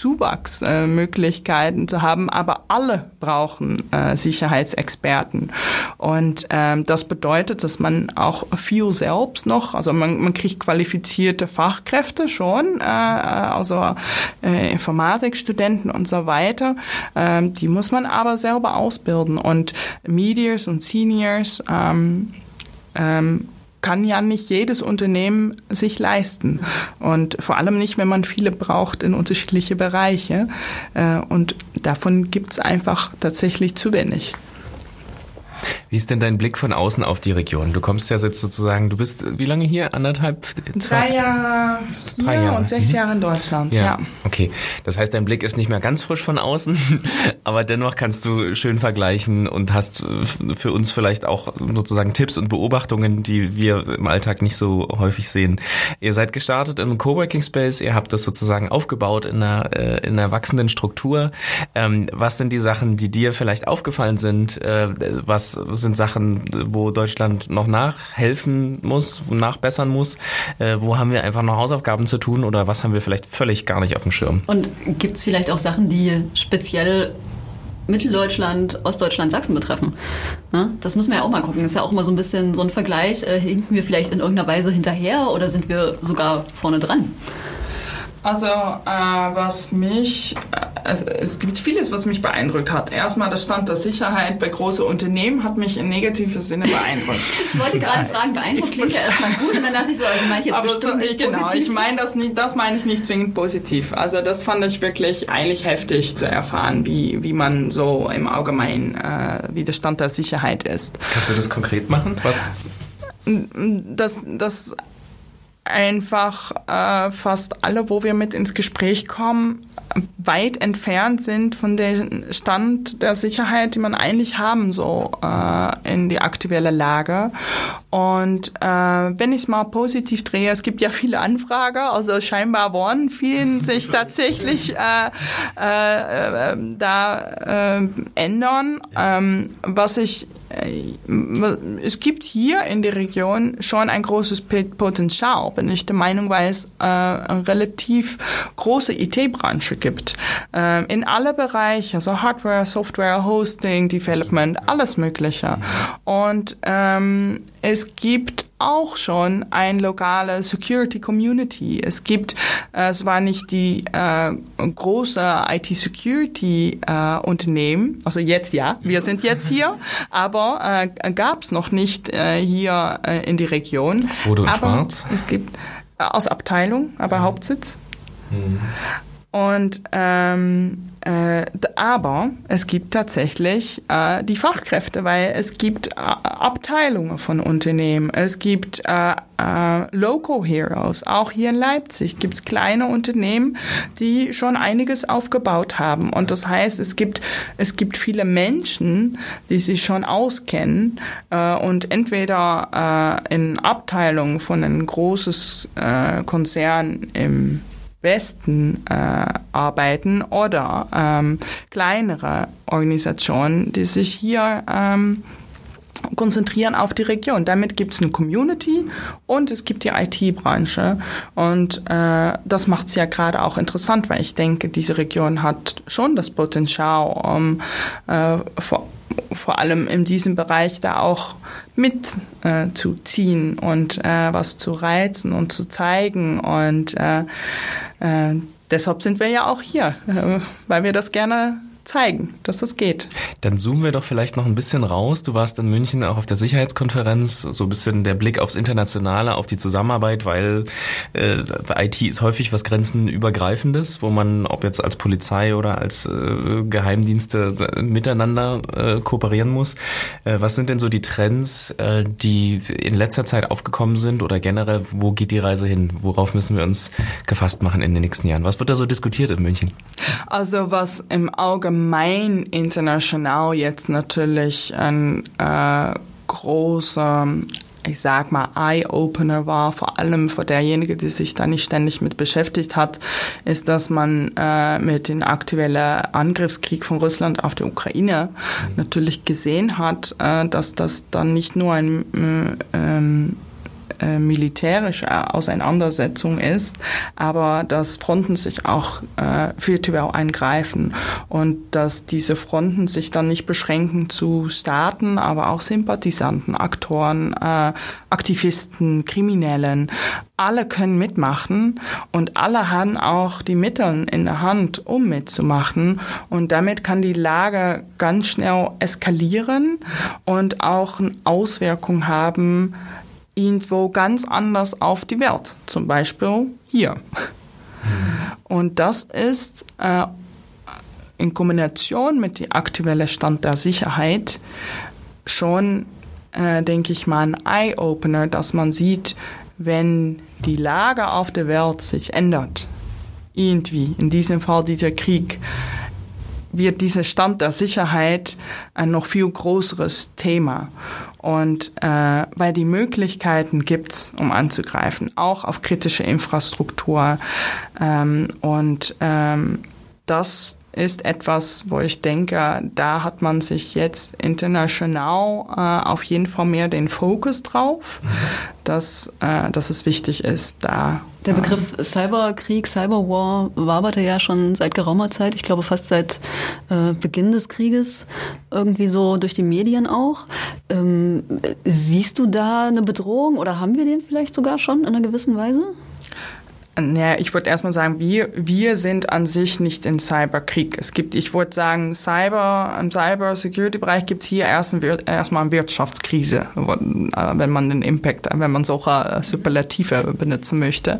Speaker 3: Zuwachsmöglichkeiten äh, zu haben, aber alle brauchen äh, Sicherheitsexperten. Und ähm, das bedeutet, dass man auch viel selbst noch, also man, man kriegt qualifizierte Fachkräfte schon, äh, also äh, Informatikstudenten und so weiter. Ähm, die muss man aber selber ausbilden. Und Medias und Seniors ähm, ähm, kann ja nicht jedes Unternehmen sich leisten. Und vor allem nicht, wenn man viele braucht in unterschiedliche Bereiche. Und davon gibt es einfach tatsächlich zu wenig.
Speaker 1: Wie ist denn dein Blick von außen auf die Region? Du kommst ja jetzt sozusagen, du bist wie lange hier? Anderthalb?
Speaker 3: Drei Jahre
Speaker 1: Drei
Speaker 3: hier
Speaker 1: Jahre.
Speaker 3: und sechs
Speaker 1: Mhm.
Speaker 3: Jahre in Deutschland,
Speaker 1: Ja.
Speaker 3: ja.
Speaker 1: Okay, das heißt, dein Blick ist nicht mehr ganz frisch von außen, aber dennoch kannst du schön vergleichen und hast für uns vielleicht auch sozusagen Tipps und Beobachtungen, die wir im Alltag nicht so häufig sehen. Ihr seid gestartet in einem Coworking Space, ihr habt das sozusagen aufgebaut in einer, äh, in einer wachsenden Struktur. Ähm, was sind die Sachen, die dir vielleicht aufgefallen sind? Äh, was sind Sachen, wo Deutschland noch nachhelfen muss, wo nachbessern muss? Äh, wo haben wir einfach noch Hausaufgaben zu tun oder was haben wir vielleicht völlig gar nicht auf dem Schirm?
Speaker 2: Und gibt es vielleicht auch Sachen, die speziell Mitteldeutschland, Ostdeutschland, Sachsen betreffen? Ne? Das müssen wir ja auch mal gucken. Das ist ja auch mal so ein bisschen so ein Vergleich. Äh, hinken wir vielleicht in irgendeiner Weise hinterher oder sind wir sogar vorne dran?
Speaker 3: Also, äh, was mich, äh, also es gibt vieles, was mich beeindruckt hat. Erstmal der Stand der Sicherheit bei großen Unternehmen hat mich in negativem Sinne beeindruckt.
Speaker 2: Ich wollte gerade fragen, beeindruckt klingt ja erstmal gut und dann dachte ich so, also meint jetzt
Speaker 3: Aber
Speaker 2: bestimmt
Speaker 3: so,
Speaker 2: nicht
Speaker 3: genau,
Speaker 2: positiv.
Speaker 3: ich meine das nicht, das meine ich nicht zwingend positiv. Also das fand ich wirklich eigentlich heftig zu erfahren, wie, wie man so im Allgemeinen, äh, wie der Stand der Sicherheit ist.
Speaker 1: Kannst du das konkret machen? Was?
Speaker 3: Das, das einfach äh, fast alle, wo wir mit ins Gespräch kommen, weit entfernt sind von dem Stand der Sicherheit, die man eigentlich haben so äh, in die aktuelle Lage. Und äh, wenn ich es mal positiv drehe, es gibt ja viele Anfrager, also scheinbar wollen vielen sich tatsächlich äh, äh, äh, da äh, ändern. Ähm, was ich Es gibt hier in der Region schon ein großes Potenzial, bin ich der Meinung, weil es äh, eine relativ große I T-Branche gibt. Äh, in alle Bereiche, also Hardware, Software, Hosting, Development, alles Mögliche. Und ähm, es gibt auch schon ein lokale Security Community. Es gibt, äh, es war nicht die äh, große I T-Security äh, Unternehmen, also jetzt ja, wir sind jetzt hier, aber äh, gab es noch nicht äh, hier äh, in die Region.
Speaker 1: Rot und
Speaker 3: aber
Speaker 1: Schwarz?
Speaker 3: Es gibt äh, aus Abteilung, aber mhm. Hauptsitz. Mhm. Und ähm, äh, aber es gibt tatsächlich äh, die Fachkräfte, weil es gibt äh, Abteilungen von Unternehmen, es gibt äh, äh, Local Heroes. Auch hier in Leipzig gibt es kleine Unternehmen, die schon einiges aufgebaut haben. Und das heißt, es gibt es gibt viele Menschen, die sich schon auskennen äh, und entweder äh, in Abteilungen von einem großen äh, Konzern im Westen äh, arbeiten oder ähm, kleinere Organisationen, die sich hier ähm, konzentrieren auf die Region. Damit gibt es eine Community und es gibt die I T-Branche und äh, das macht es ja gerade auch interessant, weil ich denke, diese Region hat schon das Potenzial, um äh, vor vor allem in diesem Bereich da auch mit äh, zu ziehen und äh, was zu reizen und zu zeigen. Und äh, äh, deshalb sind wir ja auch hier, äh, weil wir das gerne zeigen, dass das geht.
Speaker 1: Dann zoomen wir doch vielleicht noch ein bisschen raus. Du warst in München auch auf der Sicherheitskonferenz, so ein bisschen der Blick aufs Internationale, auf die Zusammenarbeit, weil äh, I T ist häufig was Grenzenübergreifendes, wo man, ob jetzt als Polizei oder als äh, Geheimdienste äh, miteinander äh, kooperieren muss. Äh, was sind denn so die Trends, äh, die in letzter Zeit aufgekommen sind oder generell, wo geht die Reise hin? Worauf müssen wir uns gefasst machen in den nächsten Jahren? Was wird da so diskutiert in München?
Speaker 3: Also was im Allgemeinen international jetzt natürlich ein äh, großer, ich sag mal, Eye-Opener war, vor allem für derjenige, die sich da nicht ständig mit beschäftigt hat, ist, dass man äh, mit dem aktuellen Angriffskrieg von Russland auf die Ukraine mhm. natürlich gesehen hat, äh, dass das dann nicht nur ein äh, ähm, Äh, militärische Auseinandersetzung ist, aber dass Fronten sich auch äh, virtuell eingreifen und dass diese Fronten sich dann nicht beschränken zu Staaten, aber auch Sympathisanten, Aktoren, äh, Aktivisten, Kriminellen. Alle können mitmachen und alle haben auch die Mittel in der Hand, um mitzumachen. Und damit kann die Lage ganz schnell eskalieren und auch eine Auswirkung haben, irgendwo ganz anders auf die Welt, zum Beispiel hier. Mhm. Und das ist äh, in Kombination mit dem aktuellen Stand der Sicherheit schon, äh, denke ich mal, ein Eye-Opener, dass man sieht, wenn die Lage auf der Welt sich ändert, irgendwie, in diesem Fall dieser Krieg, wird dieser Stand der Sicherheit ein noch viel größeres Thema. Und äh, weil die Möglichkeiten gibt's, um anzugreifen, auch auf kritische Infrastruktur. Ähm, und ähm, das ist etwas, wo ich denke, da hat man sich jetzt international äh, auf jeden Fall mehr den Fokus drauf, dass, äh, dass es wichtig ist, da.
Speaker 2: Der Begriff Cyberkrieg, Cyberwar waberte ja schon seit geraumer Zeit, ich glaube fast seit äh, Beginn des Krieges, irgendwie so durch die Medien auch. Ähm, siehst du da eine Bedrohung oder haben wir den vielleicht sogar schon in einer gewissen Weise?
Speaker 3: Naja, ich würde erstmal sagen, wir, wir sind an sich nicht in Cyberkrieg. Es gibt, ich würde sagen, Cyber, im Cyber-Security-Bereich gibt es hier erst ein, erstmal eine Wirtschaftskrise, wenn man den Impact, wenn man solche Superlative benutzen möchte.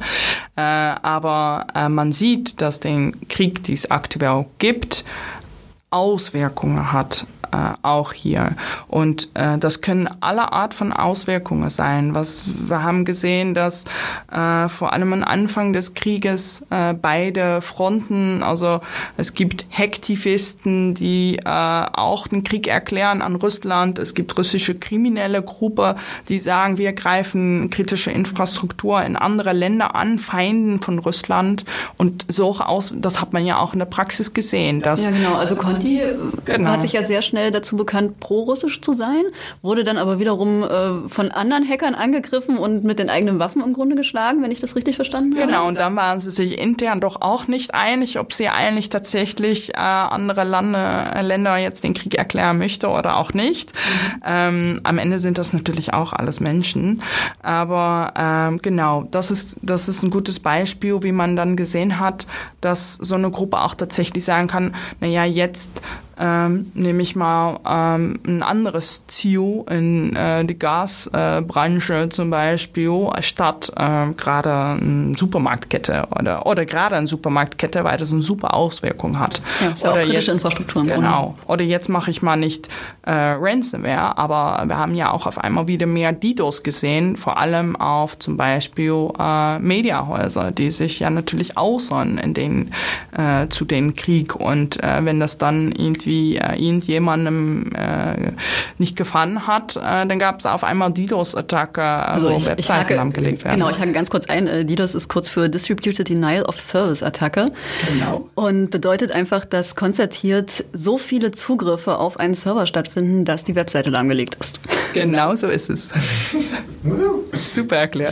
Speaker 3: Aber man sieht, dass den Krieg, den es aktuell gibt, Auswirkungen hat. Äh, auch hier. Und äh, das können alle Art von Auswirkungen sein. Was wir haben gesehen, dass äh, vor allem am Anfang des Krieges äh, beide Fronten, also es gibt Hacktivisten, die äh, auch den Krieg erklären an Russland. Es gibt russische kriminelle Gruppen, die sagen, wir greifen kritische Infrastruktur in andere Länder an, Feinden von Russland. Und so aus, das hat man ja auch in der Praxis gesehen. Dass,
Speaker 2: ja, genau. Also Conti
Speaker 3: genau.
Speaker 2: hat sich ja sehr schnell dazu bekannt, pro-russisch zu sein, wurde dann aber wiederum äh, von anderen Hackern angegriffen und mit den eigenen Waffen im Grunde geschlagen, wenn ich das richtig verstanden habe.
Speaker 3: Genau, und dann waren sie sich intern doch auch nicht einig, ob sie eigentlich tatsächlich äh, andere Lande, äh, Länder jetzt den Krieg erklären möchte oder auch nicht. Mhm. Ähm, am Ende sind das natürlich auch alles Menschen. Aber ähm, genau, das ist, das ist ein gutes Beispiel, wie man dann gesehen hat, dass so eine Gruppe auch tatsächlich sagen kann, na ja, jetzt Ähm, nehme ich mal ähm, ein anderes Ziel in äh, die Gasbranche äh, zum Beispiel, statt äh, gerade eine Supermarktkette oder oder gerade eine Supermarktkette, weil das eine super Auswirkung hat.
Speaker 2: Ja, ist ja
Speaker 3: oder
Speaker 2: auch kritische
Speaker 3: jetzt,
Speaker 2: Infrastruktur im
Speaker 3: Genau.
Speaker 2: Grunde.
Speaker 3: Oder jetzt mache ich mal nicht äh, Ransomware, aber wir haben ja auch auf einmal wieder mehr DDoS gesehen, vor allem auf zum Beispiel äh, Mediahäuser, die sich ja natürlich äußern in den äh, zu den Krieg und äh, wenn das dann irgendwie wie äh, irgendjemandem äh, nicht gefallen hat, äh, dann gab es auf einmal DDoS-Attacke,
Speaker 2: also
Speaker 3: wo
Speaker 2: ich,
Speaker 3: Webseiten
Speaker 2: ich hake,
Speaker 3: lahmgelegt werden.
Speaker 2: Genau, ich hake ganz kurz ein. DDoS ist kurz für Distributed Denial of Service-Attacke.
Speaker 3: Genau.
Speaker 2: Und bedeutet einfach, dass konzertiert so viele Zugriffe auf einen Server stattfinden, dass die Webseite lahmgelegt ist.
Speaker 3: Genau so ist es. Super erklärt.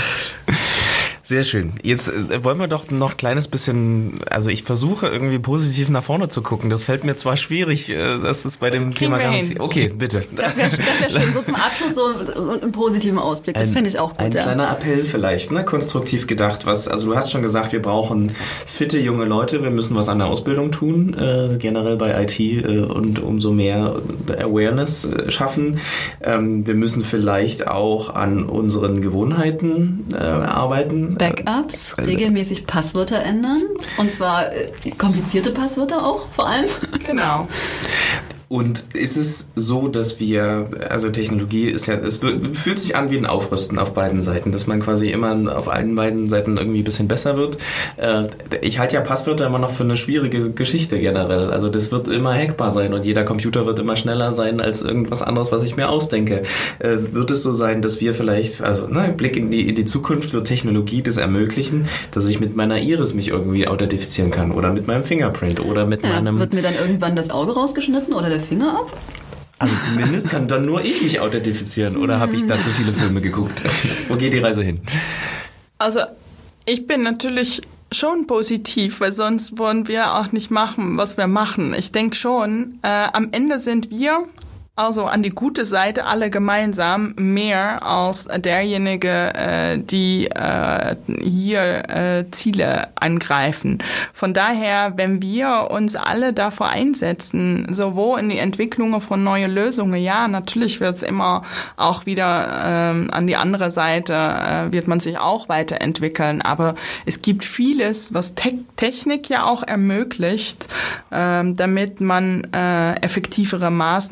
Speaker 1: Sehr schön. Jetzt äh, wollen wir doch noch ein kleines bisschen, also ich versuche irgendwie positiv nach vorne zu gucken. Das fällt mir zwar schwierig, äh, das ist bei dem Thema gar nicht. Okay, bitte.
Speaker 2: Das wäre das wär schön, so zum Abschluss so, so einen positiven Ausblick. Das fände ich auch gut.
Speaker 1: Ein
Speaker 2: ja.
Speaker 1: kleiner Appell vielleicht, ne? Konstruktiv gedacht. Was, also du hast schon gesagt, wir brauchen fitte junge Leute, wir müssen was an der Ausbildung tun, äh, generell bei I T äh, und umso mehr Awareness äh, schaffen. Ähm, wir müssen vielleicht auch an unseren Gewohnheiten äh, arbeiten.
Speaker 2: Backups, regelmäßig Passwörter ändern und zwar äh, komplizierte Passwörter auch vor allem.
Speaker 3: Genau.
Speaker 1: Und ist es so, dass wir, also Technologie ist ja, es wird, fühlt sich an wie ein Aufrüsten auf beiden Seiten, dass man quasi immer auf allen beiden Seiten irgendwie ein bisschen besser wird. Ich halte ja Passwörter immer noch für eine schwierige Geschichte generell. Also das wird immer hackbar sein und jeder Computer wird immer schneller sein als irgendwas anderes, was ich mir ausdenke. Wird es so sein, dass wir vielleicht, also ne, Blick in die, in die Zukunft, wird Technologie das ermöglichen, dass ich mit meiner Iris mich irgendwie authentifizieren kann oder mit meinem Fingerprint oder mit
Speaker 2: ja,
Speaker 1: meinem...
Speaker 2: Wird mir dann irgendwann das Auge rausgeschnitten oder der Finger ab?
Speaker 1: Also zumindest kann dann nur ich mich authentifizieren. Oder habe ich da zu viele Filme geguckt? Wo geht die Reise hin?
Speaker 3: Also ich bin natürlich schon positiv, weil sonst wollen wir auch nicht machen, was wir machen. Ich denke schon, äh, am Ende sind wir also an die gute Seite alle gemeinsam mehr als derjenige, äh, die äh, hier äh, Ziele angreifen. Von daher, wenn wir uns alle davor einsetzen, sowohl in die Entwicklung von neuen Lösungen, ja, natürlich wird es immer auch wieder äh, an die andere Seite, äh, wird man sich auch weiterentwickeln, aber es gibt vieles, was Te- Technik ja auch ermöglicht, äh, damit man äh, effektivere Maßnahmen einsetzt,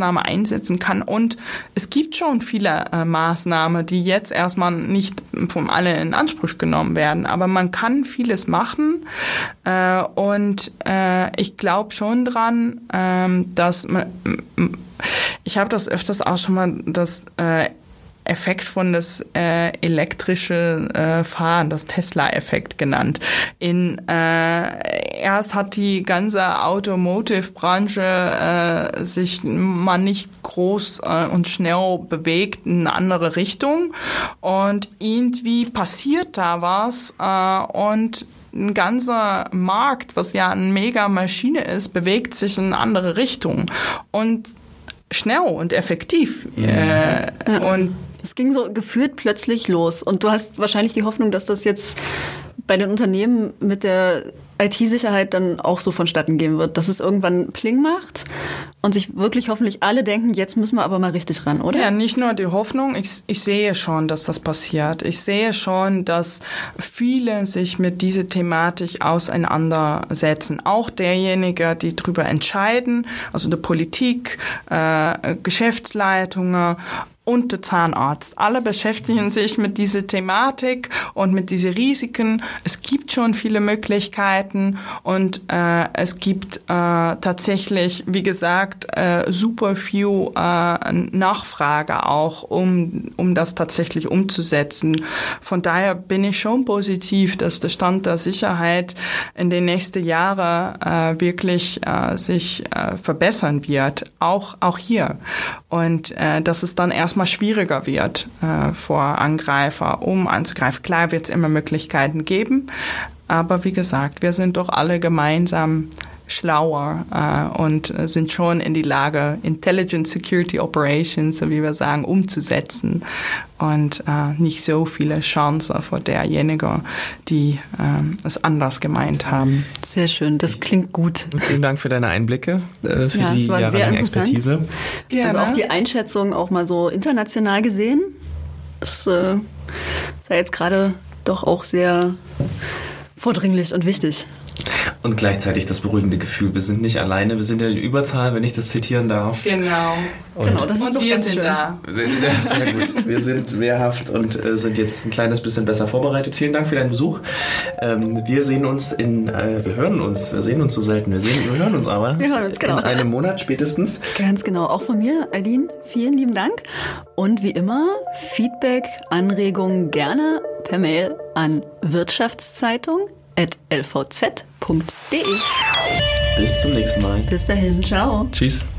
Speaker 3: einsetzen kann. Und es gibt schon viele äh, Maßnahmen, die jetzt erstmal nicht von allen in Anspruch genommen werden. Aber man kann vieles machen. Äh, und äh, ich glaube schon dran, äh, dass man, ich habe das öfters auch schon mal, das äh, Effekt von das äh, elektrische äh, Fahren, das Tesla-Effekt genannt. In äh, erst hat die ganze Automotive-Branche äh, sich mal nicht groß äh, und schnell bewegt in eine andere Richtung und irgendwie passiert da was äh, und ein ganzer Markt, was ja eine mega Maschine ist, bewegt sich in eine andere Richtung und schnell und effektiv. Mhm. Äh,
Speaker 2: ja.
Speaker 3: Und
Speaker 2: es ging so gefühlt plötzlich los. Und du hast wahrscheinlich die Hoffnung, dass das jetzt bei den Unternehmen mit der I T-Sicherheit dann auch so vonstatten gehen wird, dass es irgendwann Pling macht und sich wirklich hoffentlich alle denken, jetzt müssen wir aber mal richtig ran, oder?
Speaker 3: Ja, nicht nur die Hoffnung, ich, ich sehe schon, dass das passiert. Ich sehe schon, dass viele sich mit dieser Thematik auseinandersetzen. Auch derjenige, die darüber entscheiden, also die Politik, äh, Geschäftsleitungen und der Zahnarzt. Alle beschäftigen sich mit dieser Thematik und mit diesen Risiken. Es gibt schon viele Möglichkeiten und äh, es gibt äh, tatsächlich, wie gesagt, äh, super viel äh, Nachfrage auch, um um das tatsächlich umzusetzen. Von daher bin ich schon positiv, dass der Stand der Sicherheit in den nächsten Jahren äh, wirklich äh, sich äh, verbessern wird, auch auch hier. Und äh, dass es dann erstmal schwieriger wird äh, vor Angreifer, um anzugreifen. Klar wird es immer Möglichkeiten geben, aber wie gesagt, wir sind doch alle gemeinsam schlauer äh, und sind schon in die Lage, Intelligent Security Operations, so wie wir sagen, umzusetzen und äh, nicht so viele Chancen vor derjenigen, die äh, es anders gemeint haben.
Speaker 2: Sehr schön, das klingt gut.
Speaker 1: Vielen Dank für deine Einblicke, äh, für
Speaker 2: ja,
Speaker 1: die jahrelange Expertise.
Speaker 2: Also auch die Einschätzung auch mal so international gesehen. Das äh, ist ja jetzt gerade doch auch sehr vordringlich und wichtig.
Speaker 1: Und gleichzeitig das beruhigende Gefühl, wir sind nicht alleine, wir sind ja in Überzahl, wenn ich das zitieren darf.
Speaker 3: Genau.
Speaker 1: Und,
Speaker 2: genau, das ist
Speaker 3: und
Speaker 2: doch
Speaker 3: wir
Speaker 2: ganz
Speaker 3: sind
Speaker 2: schön.
Speaker 3: da.
Speaker 1: Ja, sehr gut. Wir sind wehrhaft und äh, sind jetzt ein kleines bisschen besser vorbereitet. Vielen Dank für deinen Besuch. Ähm, wir sehen uns in, äh, wir hören uns, wir sehen uns so selten, wir, sehen, wir hören uns aber.
Speaker 2: Wir hören uns, genau.
Speaker 1: In einem Monat spätestens.
Speaker 2: Ganz genau, auch von mir, Aidin, vielen lieben Dank. Und wie immer, Feedback, Anregungen gerne per Mail an wirtschaftszeitung at l v z punkt d e.
Speaker 1: Bis zum nächsten Mal.
Speaker 2: Bis dahin, ciao.
Speaker 1: Tschüss.